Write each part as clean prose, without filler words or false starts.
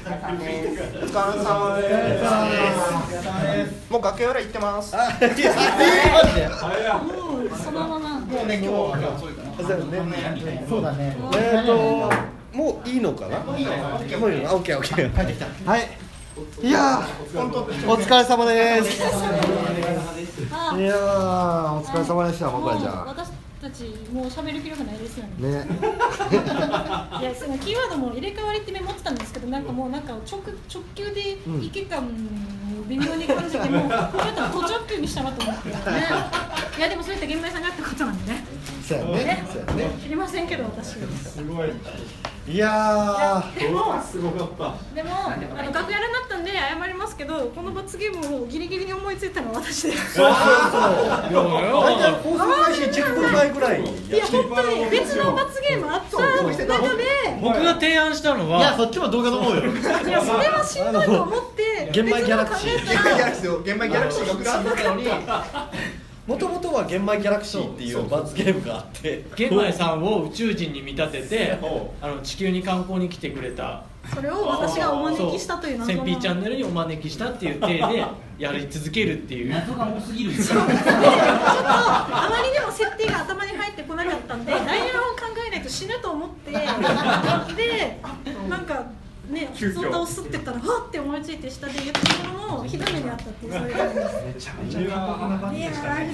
様です。もう崖裏行ってます。 そのまま。 もうね、今日はそうだね。 もういいのかな？もういいの？オッケー。帰ってきた。はい。いやー、お疲れ様です。いやー、お疲れ様でした、僕らちゃん。 私たちもう喋る気力ないですよね。 ね。 いや、そのキーワードも入れ替わりってメモってたんですけど、なんかもう直球で意見感微妙に感じて、もうちょっと途直球にしたなと思ってね。いやでもそういった現場さんがあったことなんでね。 そうやね。 知りませんけど私。 すごい。 いやー、でもすごかった。 でも楽屋になったんで謝りますけど、この罰ゲームをギリギリに思いついたのは私です。 そう。大体放送開始10分前ぐらい。 いや本当に別の罰ゲームあった中で、 僕が提案したのは、いやそっちも動画の方よ。 いやそれはしんどいと思って玄米ギャラクシー。 玄米ギャラクシーが僕があったのに。 もともとは玄米ギャラクシーっていう罰ゲームがあって、 玄米さんを宇宙人に見立てて地球に観光に来てくれた、 それを私がお招きしたという謎のセンピーチャンネルにお招きしたっていう体でやり続けるっていう謎が多すぎるんですよ。 ちょっとあまりにも設定が頭に入ってこなかったんで、ダイヤを考えないと死ぬと思ってで、なんかね、そんなを吸ってたらはって思いついて下で言ったもののひどめにあったっていう、そういう感じです。めちゃめちゃ過酷な感じでしたね。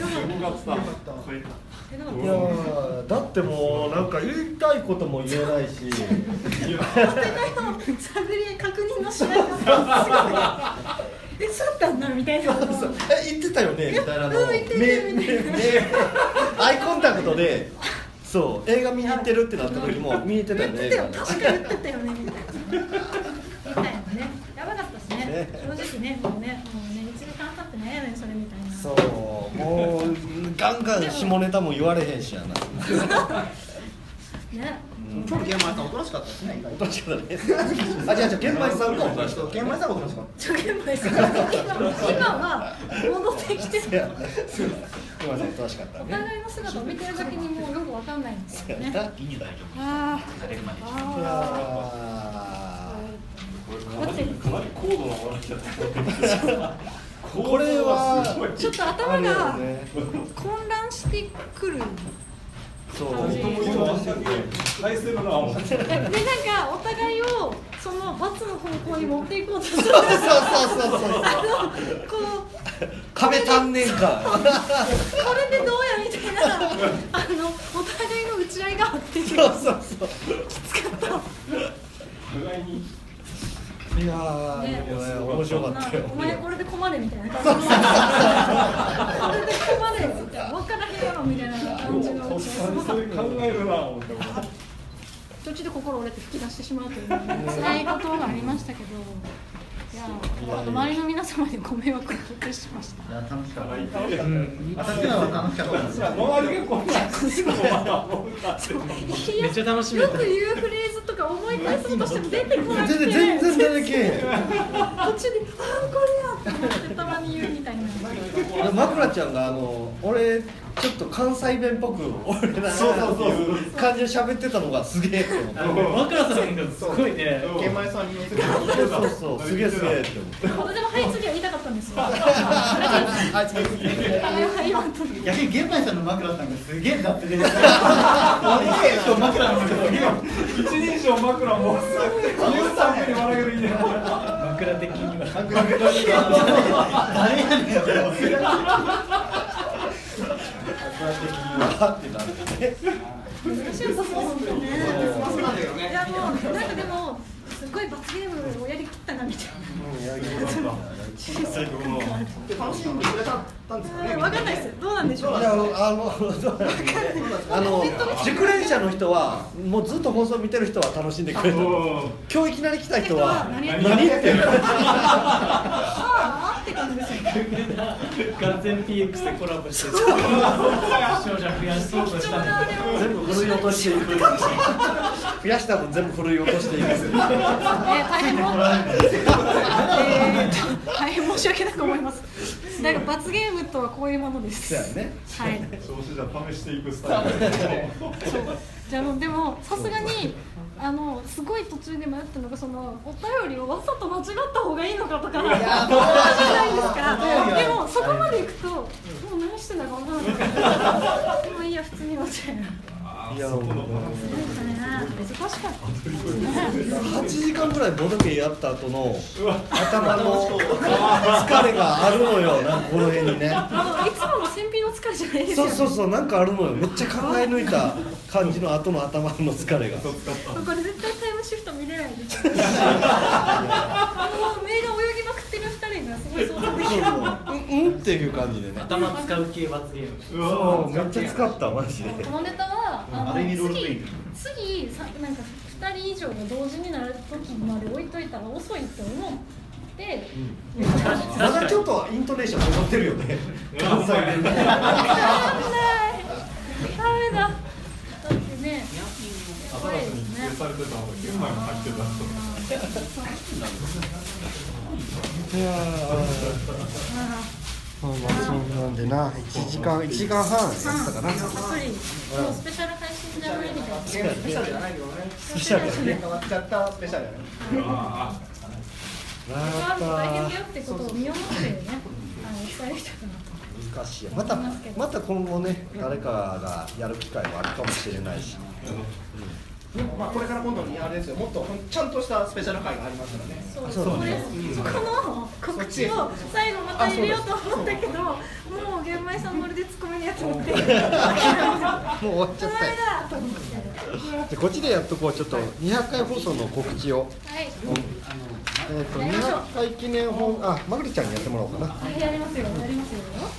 いやだってもうなんか言いたいことも言えないし、 お互いの探り確認のしないのがすごい。そうだったんだみたいな。 言ってたよねみたいなのを言ってるみたいな。 アイコンタクトで、そう映画見に行ってるってなった時も見に行ってたよね。 確か言ってたよねみたいな。みたいなね、やばかったしね。正直ね、もうね1時間経ってないやねんそれみたいな。 そう、もうガンガン下ネタも言われへんしやな。 ね。 今日玄米さんおとなしかったですね。 おとなしかったね。あ、じゃあ玄米さんがおとなしかった。 玄米さんがおとなしかった。 玄米さん今は戻ってきてる。 玄米さんおとなしかったね。 お互いの姿を見てるだけにもうよくわかんないんですよね。あ高度な話だった。 これはちょっと頭が混乱してくる。 そう。 返せるな。 でなんかお互いをその罰の方向に持っていこうとする。 そう。 こう壁足んねんか。 これでどうやみたいなお互いの打ち合いがあって。 そう。 きつかった。 互いに。 いやー、面白かったよ。 お前これで困れみたいな感じ。これで困れみたいな。分からへんやろみたいな感じの。 そういう考えるな思って。 途中で心折れて吹き出してしまうという辛いことがありましたけど、いや周りの皆様にご迷惑をおかけしました。 いや楽しかった。私は楽しかったです。 周りがこんな。 めっちゃ楽しみ。 よく言うフレーズとか思い返そうとしても出てこなくて、 全然出てけへん。 途中であこれやって思ってたまに言うみたいな。 まくらちゃんが俺ちょっと関西弁っぽく俺らっていう感じで喋ってたのがすげえって思って。 枕さんがすごいね。 玄米さんに寄せて。 そうすげえって思って。 私もはい次は言いたかったんですよ。 はい次。 いや玄米さんの枕さんがすげえだってね。 一人称枕も13分に笑えるいいね。 枕的には。 誰やねん。 ってなるね。 難しいです本当ね。いやもうなんかでもすごい罰ゲームをやりきったなみたいな。 楽しんでくれたんですかね。 わかんないです。どうなんでしょう。 いや熟練者の人はもうずっと放送見てる人は楽しんでくれた。今日いきなり来た人は何ってって感じですよね。 完全 PX でコラボして視聴者増やそうとしたので全部ふるい落としていく。増やした分全部ふるい落としていく。 大変も。 大変申し訳なく思います。だから罰ゲームとはこういうものです。 そうやね。 はい。 調子じゃ試していくスタイル。 そう。じゃあでもさすがにすごい途中で迷ったのがそのお便りをわざと間違った方がいいのかとかじゃないですか。でもそこまでいくともう何してんだか分からなかった。でもいいや普通に間違えない。 いや、難しかった。8時間ぐらいボドゲやった後の頭の疲れがあるのよ、なんかこの辺にね。いつもの戦費の疲れじゃないですよ。 そう、なんかあるのよ。めっちゃ考え抜いた感じの後の頭の疲れが。 これ絶対タイムシフト見れないです。目が泳ぎまくってる2人がすごい想像できる。 っていう感じでね。 頭使う系罰ゲーム。 そう、めっちゃ使ったマジで。 このネタは次なんか2人以上が同時になる時まで置いといたら遅いって思って、 まだちょっとイントネーション残ってるよね。関西弁で。ダメだ。だってね。 新しに規定されてたのが9枚も入ってた。 いやそうなんでな、1時間半やったかな。 たっぷり、もうスペシャル配信じゃないみたいな。 スペシャルじゃないよね。 スペシャルやね。 変わっちゃったスペシャルやね。 大変だよってことを身をもってね、伝える人かな。 難しい。また今後ね、誰かがやる機会もあるかもしれないし。 まあこれから今度にあれですよ、もっとちゃんとしたスペシャル回がありますからね。 そうこの告知を最後また入れようと思ったけど、もう玄米さんまるでツッコミのやつ持ってもう終わっちゃったよ。でこっちでやっとこう、ちょっと200回放送の告知を。はい。200回記念本、まぐりちゃんにやってもらおうかな。 はい、やりますよ。やります。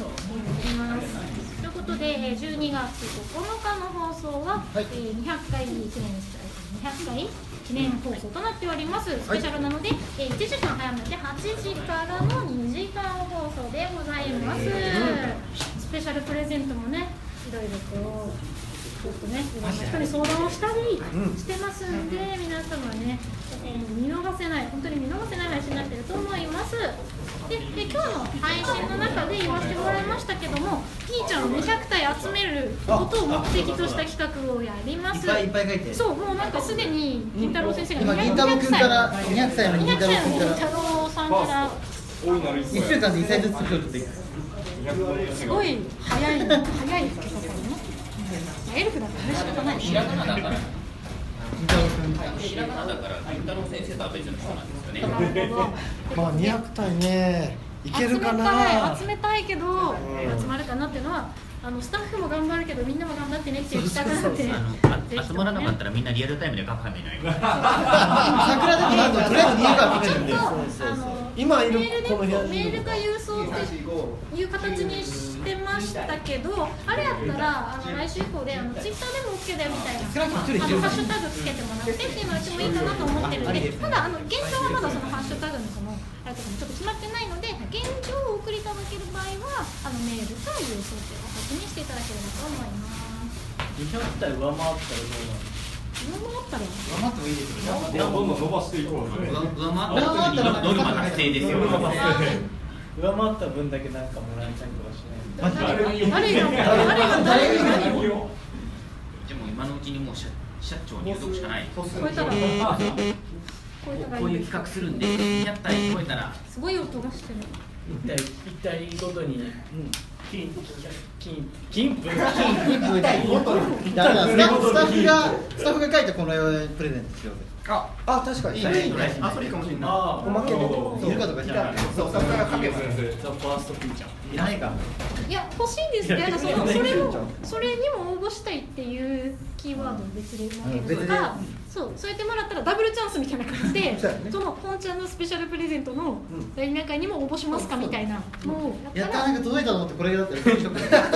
ということで、12月9日の放送は、200回記念放送となっております。スペシャルなので、1時間早めて8時からの2時間放送でございます。スペシャルプレゼントもね、いろいろとちょっとね、いろんな人に相談をしたりしてますんで、皆様ね、見逃せない、本当に見逃せない配信になっていると思います。で今日の配信の中で言わせてもらいましたけども、ピーちゃんを200体集めることを目的とした企画をやります。 いっぱい書いて。 そう、もうなんかすでに銀太郎先生が今銀太郎君から200歳の銀太郎君からさんから 1週間で1歳ずつ作っていく。 すごい早いですけどね。エルフだから仕方ない。 ひらがなだから。ひらがなだから銀太郎先生とは別の人なんですよね。 まあ200体ね、いけるかな。 集めたいけど、集まるかなっていうのは。スタッフも頑張るけどみんなも頑張ってねっていう企画なんで、 集まらなかったらみんなリアルタイムで書かないのよ。 桜だけなんかとりあえず2が来てるんで、 今いるこの部屋メールか郵送っていう形にしてましたけど、あれやったら来週以降でツイッターでも OK だよみたいなハッシュタグつけてもらってっていうのはうちもいいかなと思ってるんで、ただ現状はまだそのハッシュタグのそのあれとかもちょっと決まってないので、現状を送り届ける場合はメールか郵送っていう形にしていただければと思います。 200体上回ったらどうなる？ 上回ったら頑張ってもいいですよ。 どんどん伸ばしていこう。 上回った時にノルマ達成ですよ。 上回った分だけなんかもらえたりとかしない？ 誰がでも今のうちにもう社長に言うとくしかない。 超えたらこういう企画するんで200体超えたらすごい音がしてる。 1体ごとに金分スタッフが書いてこのプレゼントしようぜ。 確かにいいね。 あ、それいいかもしれない。 おまけでいるかとかじゃない。 そう、作家が書けばザ・ファーストピーちゃんいらないか。 いや、欲しいんですけど、それにも応募したいっていうキーワードを別で設けるとか、そうやってもらったらダブルチャンスみたいな感じで、その本ちゃんのスペシャルプレゼントの第2回にも応募しますかみたいなのをやったら、なんか届いたと思ってこれだったら書いて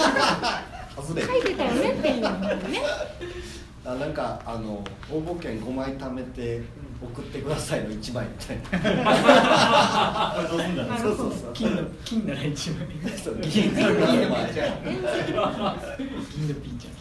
たよねっていうのね。 なんか応募券5枚貯めて送ってくださいの1枚みたいな。そう金なら1枚。 銀のピーちゃん。 銀のピーちゃん。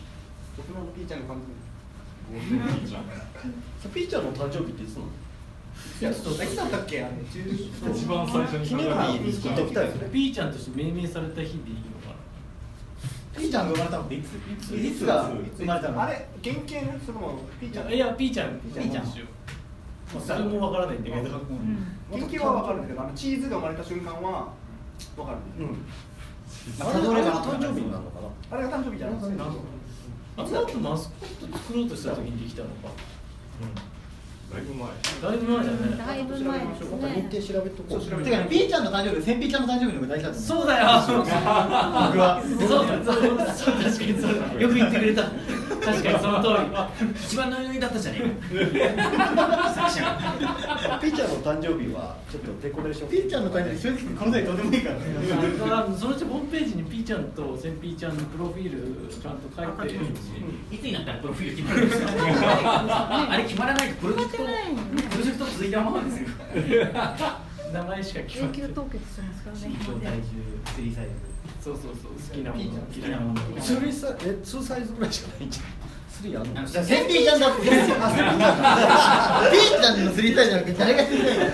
僕のピーちゃんの感じ。 ピーちゃんの誕生日っていつなの？ いつだったっけ、あれ。 一番最初に記念日作っときたいよね。 ピーちゃんとして命名された日でいいのかピーちゃんが生まれたのっていつが生まれたの？ あれ、原型のそのピーちゃん。 な。いやピーちゃんピーちゃんしよう。まあそれもわからないんだけど。 原型はわかるんだけど、チーズが生まれた瞬間はわかる。 あれが誕生日になるのかな。 あれが誕生日じゃないですか。 あの後マスコット作ろうとした時にできたのか。 だいぶ前。 だいぶ前じゃない。 だいぶ前です日程ね。 調べとこう。 てかね、ピーちゃんの誕生日、センピーちゃんの誕生日の方が大事だと思う。 そうだよ。 僕は。 そう確かにそう。よく言ってくれた。確かにその通り。 一番ノリノリだったじゃねえか。作者が。 ピーちゃんの誕生日はちょっとデコレーション。 ピーちゃんの誕生日、正直この際どうでもいいからね。 そのうちホームページにピーちゃんとセンピーちゃんのプロフィールちゃんと書いて。 いつになったらプロフィール決まるんですか。あれ決まらないとプロジェクト続いたままですよ。 名前しか決永まってない。 久凍結してますからね。 身長、体重、スリーサイズ。 そうそうそう好きなもの。 好きなもの。 2サイズぐらいしかないんじゃん。3あんの。 じゃあセンピーちゃんだって。ピーちゃんのスリーサイズじゃなくて誰がスリーサイズ？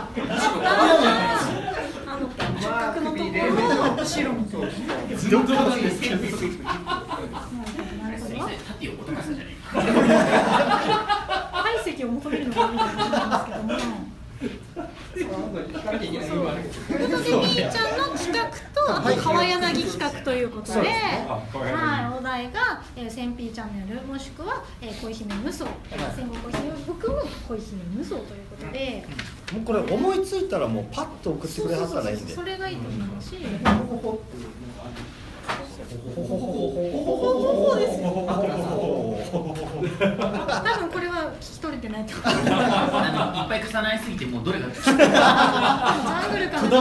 直角のところの後ろのところ。 どこなんですか。 縦横高さじゃねえか。 体積を求めるのがみたいなんですけども。 聞かなきゃいけない理由はあるけど。 ということで、みーちゃんの企画と、あと川柳企画ということで、はい、お題が、センピーチャンネル、もしくは、恋姫無双、戦国恋姫僕も恋姫無双ということで、 もうこれ思いついたらもうパッと送ってくれはったらいいんで。 それがいいと思うし、多分これは聞き取れてないと思う。 いっぱい重なりすぎてもうどれが。 ジャングルかな。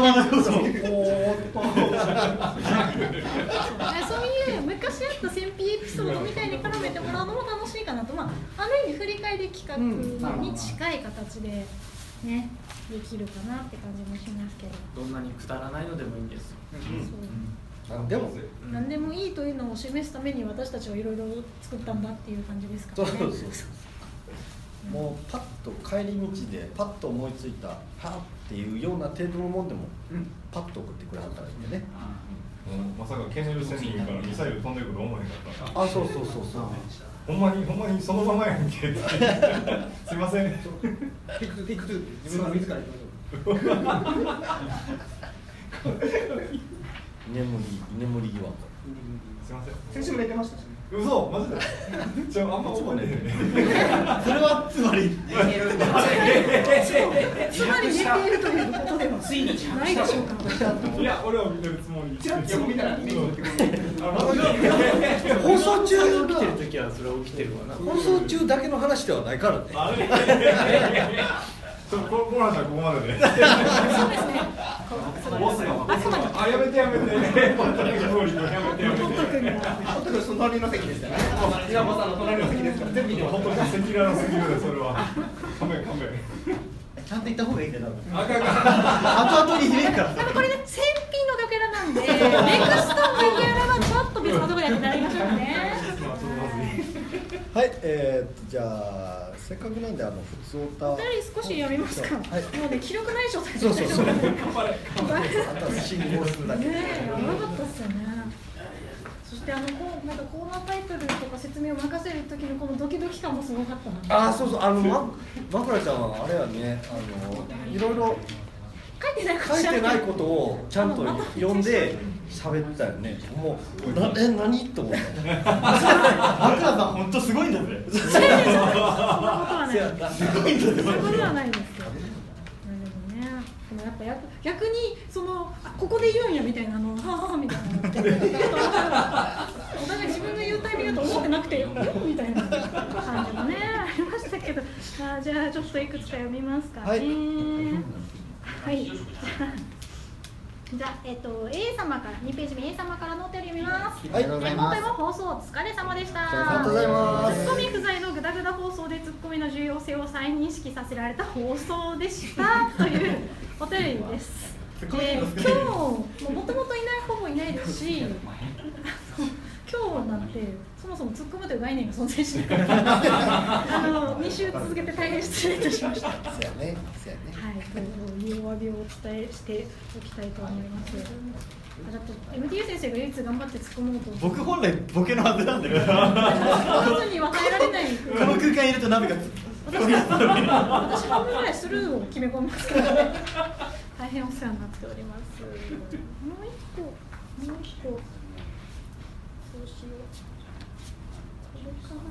そういう昔あった戦ピエピソードみたいに絡めてもらうのも楽しいかなと、ある意味振り返り企画に近い形でね、できるかなって感じもしますけど。 どんなにくだらないのでもいいんですよ。 でも何でもいいというのを示すために私たちはいろいろ作ったんだっていう感じですからね。 もうパッと帰り道でパッと思いついたパッっていうような程度のもんでもパッと送ってくれはったらいいんでね。 まさかケネル仙人からミサイル飛んでくる思えへんかった。 あ、そう。 ほんまにそのままやんけ。すいません。 テイク2自分が自ら言って居眠り疑惑。 すいません。 先週も寝てましたしね。 嘘マジで。じゃああんま覚えてへんね。 それはつまり。 つまり寝ているということではないでしょうか。 いや俺は見てるつもり。 チラッと見たらイメージ持ってくる。 放送中起きてる時はそれは起きてるわな。 放送中だけの話ではないからね。 あれ。この話はここまでで。 そうですね。 あ、やめて。やめて。 ホット君その隣の席ですからね。平子さんの隣の席ですから全部見てます。 本当に赤裸々すぎるでそれは。カメ。 ちゃんと言った方がいいんだよ。 あかん。 後々に響くから。 でもこれね、戦品のドキャラなんで、ネクストのドキャラはちょっと別のところでやってなりましょうかね。 はい、じゃあせっかくなんで普通歌。 お便り少し読みますか。もうね、記録ない状態で。 そう。 頑張れ。 あとは進行するだけ。 ねえ、やばかったっすよね。そしてなんかコーナータイトルとか説明を任せる時のこのドキドキ感もすごかったな。 あ、そう。枕ちゃんはあれやね、いろいろ書いてないことをちゃんと読んで喋ったよね。もう何と思った。 枕さん本当すごいんだぜ。 そんなことはない。 すごいんだぜ。 そういうことはないんですけど。でもやっぱ逆にここで言うんやみたいなはみたいなのってお互い自分が言うタイミングだと思ってなくてみたいな感じもねありましたけど、じゃあちょっといくつか読みますかね。はい。じゃあ、A 様から2ページ目 A 様からのお便り読みます。 はい、 今回も放送お疲れ様でした。 ありがとうございます。 ツッコミ不在のグダグダ放送でツッコミの重要性を再認識させられた放送でしたというお便りです。今日もともとほぼいないですし、今今日なんてそもそも突っ込むという概念が存在しないから2週続けて大変失礼いたしました。 そうやね、そうやね。 はい、というお詫びをお伝えしておきたいと思います。だって MTU 先生が唯一頑張って突っ込もうと僕本来ボケのはずなんだけど数には耐えられないこの空間いると鍋が私半分ぐらいスルーを決め込みますからね大変お世話になっております。もう一個そうしよう。これか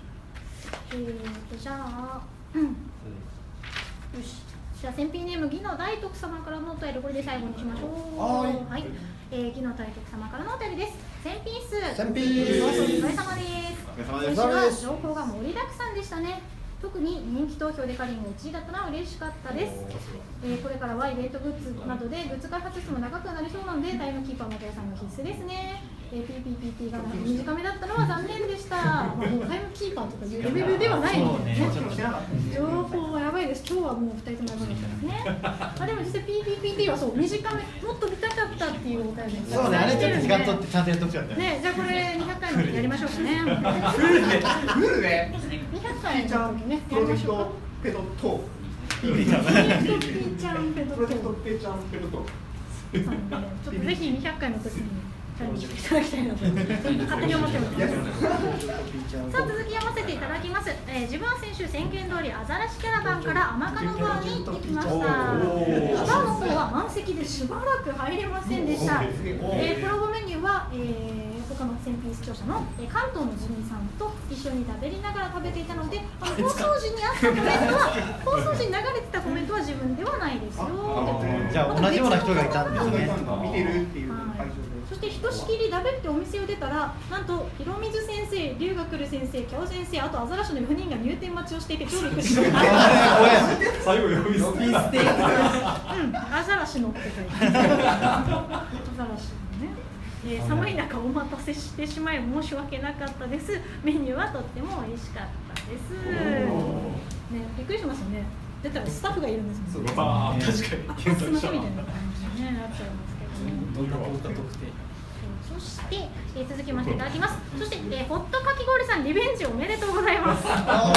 な。じゃあ、よし。じゃあ先品ネーム義の大徳様からのお便りこれで最後にしましょう。はい。義の大徳様からのお便りです。先品数。 先品。 お疲れ様です。先週は情報が盛りだくさんでしたね。特に人気投票でカリンが1位だったのは嬉しかったです。これからはイベントグッズなどでグッズ開発室も長くなりそうなのでタイムキーパーの皆さんが必須ですね。PPPT が短めだったのは残念でした。もうタイムキーパーとかいうレベルではないのでね。情報はやばいです。今日はもう2人ともやばいですね。でも実際 PPPT はそう短めもっと見たかったっていうお便りです。 そうね、あれちょっと時間取ってちゃんとやっとくちゃったよね。じゃあこれ200回目やりましょうかね。 フルで 200回の時ねプロジェクトペドトピーちゃんペドプロジェクトペちゃんペドトちょっとぜひ200回の時にチャレンジしていただきたいなと勝手に思ってます。さあ続き読ませていただきます。自分は先週宣言通りアザラシキャラバンから天鹿の川に行ってきました。川の方は満席でしばらく入れませんでした。コラボメニューは、他の選品視聴者の関東のジミーさんと一緒に食べながら食べていたので、放送時にあったコメントは放送時に流れてたコメントは自分ではないですよ。 じゃあ同じような人がいたんですね。 見てるっていう会場で。 そしてひとしきりだべってお店を出たら、なんと広水先生、龍が来る先生、キャオ先生、あとアザラシの4人が入店待ちをしていて超びっくりしました。 最後呼び捨て。 アザラシのって書いてある。アザラシのね。寒い中お待たせしてしまい申し訳なかったです。メニューはとっても美味しかったです。ね、びっくりしますよね。出たらスタッフがいるんですもんね。 確かに。 すみませんみたいな感じになっちゃいますけど。 どんな効果特定。 そして、続きましていただきます。そして、ホットかき氷さんリベンジおめでとうございます。う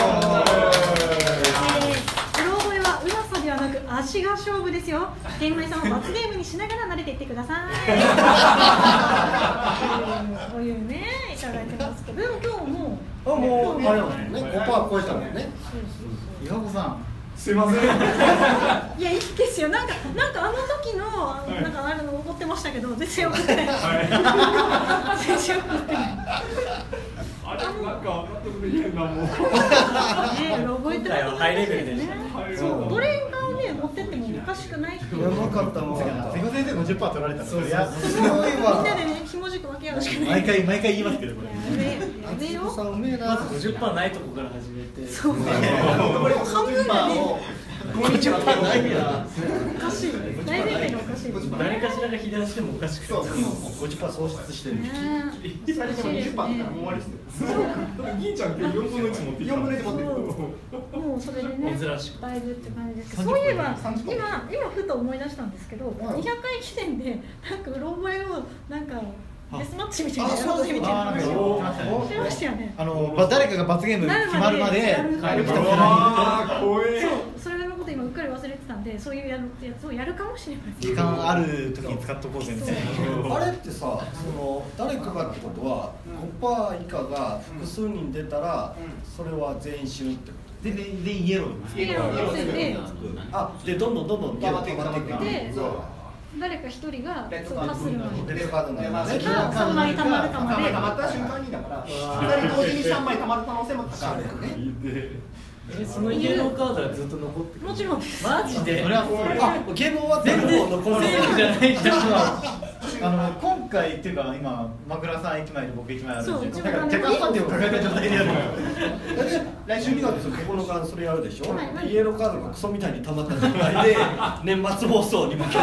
ろ覚えはうまさではなく足が勝負ですよ。玄米さんを罰ゲームにしながら慣れていってください。こういうねいただいてますけど、でも今日ももうあれだもんね、5%超えたもんね。 岩子さん。 すいません。 いやいいですよ。なんかあの時のなんかあるの怒ってましたけど全然怒ってない。全然怒ってない。 あれなんか納得できへんなもう。 ね覚えてます。 ハイレベルでしたね。そうどれがね持ってってもおかしくないっていう。 やばかったもん。 瀬古先生 50% 取られたの。 すごいみんなわ。 でねひもじく分け合うしかない。 毎回言いますけどこれ。 やめよ。 さんうめえな。 まず 50% ないとこから始めて。 そう。半分がね。 50%ないや。 おかしい。大前提がおかしい。 誰かしらが引き出してもおかしくない。 50% 喪失してる。 最初の20%だったらもう終わりですよ。 銀ちゃんって4分の1持ってきた。 4分の1持ってもうそれでね、 珍しくだいぶって感じですけど、そういえば今ふと思い出したんですけど、200回記念でなんかうろ覚えをなんかデスマッチみたいなやろうみたいな話をしましたよね。 誰かが罰ゲーム決まるまで帰る人あー怖え。 それのこと今うっかり忘れてたんで、そういうやつをやるかもしれない。 時間ある時に使っとこうぜみたいな。 あれってさ、誰かがってことは5%以下が複数人出たらそれは全員死ぬってこと。 でイエロー。 イエローを乗せて、 でどんどん溜まっていくで誰か一人がそうパスするまで。 レッドカードになるね。 3枚溜まるかまで。 溜まった瞬間にだから2人同時に3枚溜まる可能性も高いよね。 そのイエローカードはずっと残ってる。 もちろんです。 マジで。 それはゲーム終わったらもう残る。 セーフじゃないじゃん。 今回っていうか今マクラさん駅前で僕駅前あるんで、 そうだから若干パンテを抱えた状態でやる。 来週2月9日それやるでしょ。イエローカードがクソみたいに溜まった状態で年末放送に向けて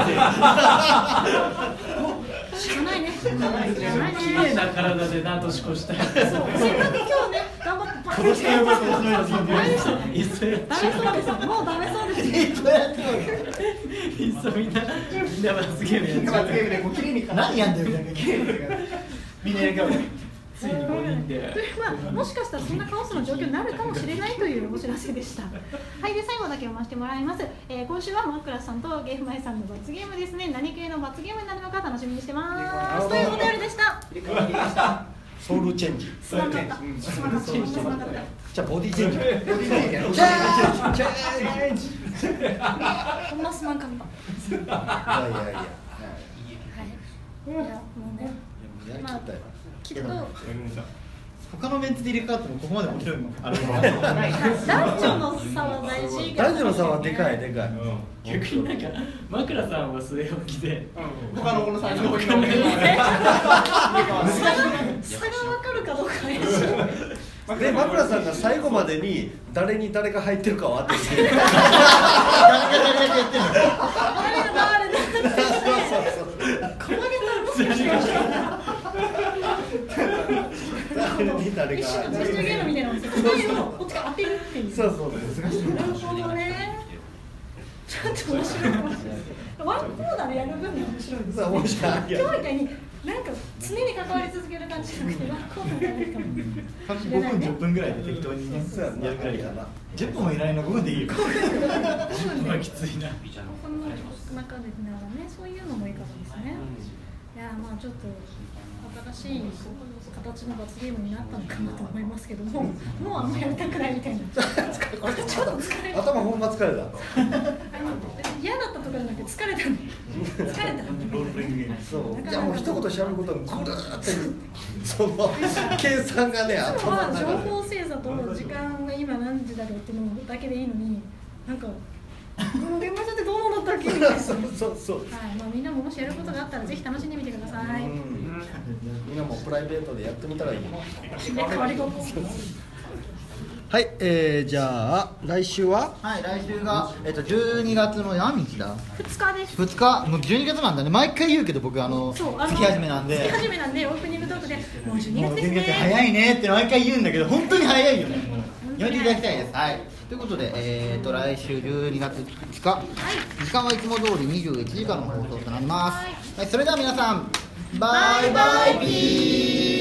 しかないね。しかないね。 綺麗な体でなんとしこしたい。 そう。せっかく今日ね頑張ってパッとして今年のやつダメでしたね。 いっそやっダメそうですよ。もうダメそうですよ。 いっそみんな罰ゲームやっちゃう。 罰ゲームでこう綺麗に何やんだよみたいな。みんなやるから。 ついに5人でまあ、もしかしたらそんなカオスの状況になるかもしれないというお知らせでした。はい、で最後だけ読ませてもらいます。今週はマクラさんとゲームマイさんの罰ゲームですね。何系の罰ゲームになるのか楽しみにしてます。というお便りでした。 ソウルチェンジ。 すまんかった。すまんかった。すまんかった。 じゃあボディチェンジ。ボディチェンジ。チェンジ。 ほんますまんかった。 いやいやいや。 はい。いやもうね。まあきっと他のメンツで入れ替わってもここまで起きるのあれ男女の差は大事。 男女の差はでかいでかい。 逆になんか枕さんは据え置きで他のこの3人の差が分かるかどうか怪しい。 で枕さんが最後までに誰に誰が入ってるかを当ててる。 誰が言ってんの誰に誰が。 自主ゲームみたいなのをこっちから当てるっていう。 そうそう難しい。 なるほどね。ちょっと面白いかもしれない。ワンコーナーでやる分には面白いですね。 面白い。 今日みたいになんか常に関わり続ける感じじゃなくてワンコーナーでやるかも。 5分10分ぐらいで適当にねやるぐらいかな。10分もいらないの5分でいいよ。 10分はきついな。 この中でならね、そういうのもいいかもですね。いやまあちょっと新しい形の罰ゲームになったのかなと思いますけども、もうあんまやりたくないみたいな。ちょっと疲れた。 頭ほんま疲れた。 嫌だったとかじゃなくて疲れた。疲れた。 ロールプレイングゲーム。 そう。じゃあもう一言喋ることがぐるーってその計算がね頭の中で。 情報精査と時間が今何時だろうっていうのだけでいいのに、なんか。この現場ってどうなんだったっけみたいな。 そうそうそう。 はい、まあみんなももしやることがあったらぜひ楽しんでみてください。 みんなもプライベートでやってみたらいい。 変わりごっこ。 はい、じゃあ来週は？ はい、来週が12月の何日だ 2日です。 2日、もう12月なんだね。毎回言うけど僕そう月始めなんで。 月始めなんでオープニングトークでもう12 もう12 月です月ね。 早いねって毎回言うんだけど本当に早いよね。やめていただきたいです。はい。ということで、来週12月2日、時間はいつも通り21時からの放送となります。はい、それでは皆さん、バイバイビー。